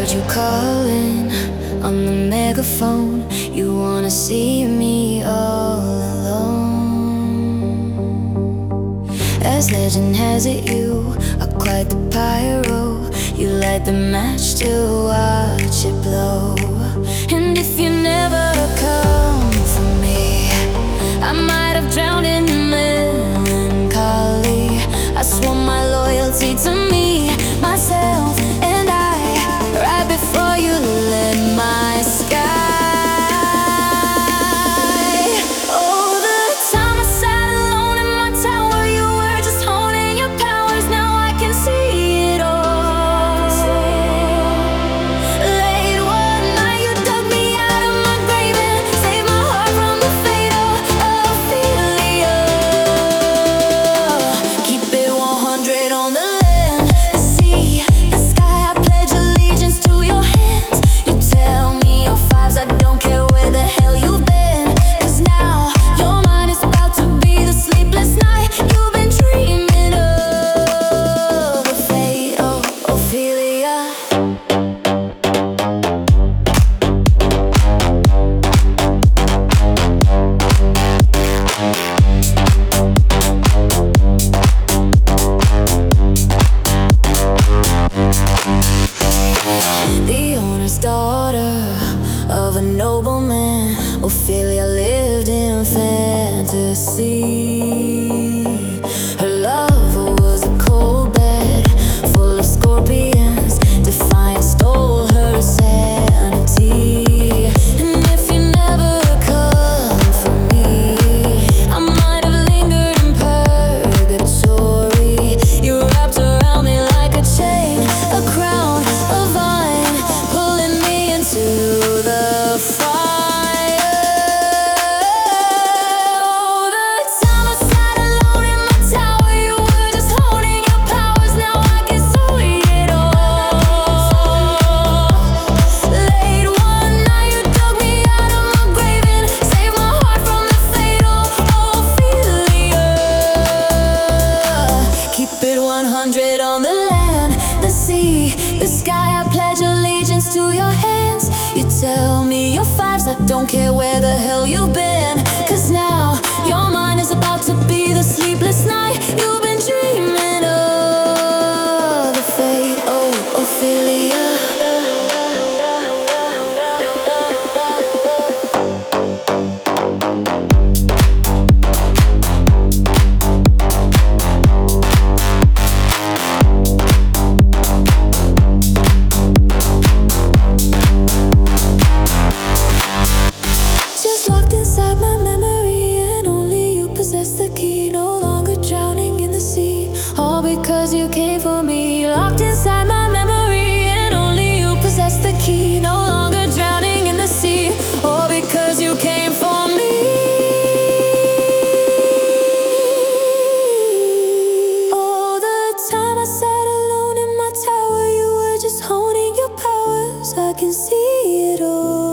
heard you calling on the megaphone. You wanna see me all alone. As legend has it, you are quite the pyro. You light the match to watch it blow. And if you never come for me, I might have drowned in melancholy. I swore my loyalty to me, myself, and I, right before you lit my sky. Oh, the time I sat alone in my tower, you were just honing your powers. Now I can see it all. Late one night, you dug me out of my grave and saved my heart from the fatal Ophelia. Keep it 100 on the land, the sea, the sky. I pledge allegiance to your hands. You tell me your fives, I don't care where the hell you've been. 'Cause now your mind is about to be the sleepless night you've been dreaming of. The fatal Ophelia. The owner's daughter of a nobleman, Ophelia lived in fantasy. Her lover was a cold bed full of scorpions. Defiance stole her sanity. And if you never come for me, I might have lingered in purgatory. You wrapped around me like a chain, a crown, a vine, pulling me into the fire. Oh, the time I sat alone in my tower, you were just honing your powers. Now I can see it all. Late one night, you dug me out of my grave and saved my heart from the fatal Ophelia. Keep it 100 on the land, the sea, the sky. I pledge allegiance to your hands. You tell me your fives, I don't care where the hell you've been. 'Cause now your mind is about to be the sleepless night you've been dreaming of. The fatal Ophelia. Just locked inside my memory, and only you possess the key. No longer drowning in the sea, all because you came for me. Locked inside my memory, and only you possess the key. No longer drowning in the sea, all because you came for me. Oh, the time I sat alone in my tower, you were just honing your powers. I can see it all.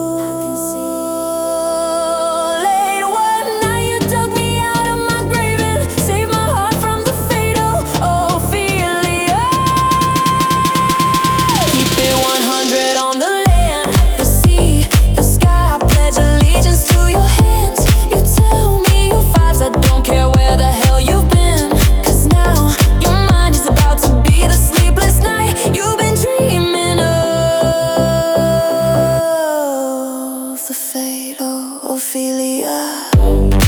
Late one night, you dug me out of my grave and saved my heart from the fatal Ophelia. Keep it 100 on the land, the sea, the sky. I pledge allegiance to your hands. You tell me your fives, I don't care where the hell you've been. 'Cause now your mind is about to be the sleepless night you've been dreaming of. The fatal Ophelia.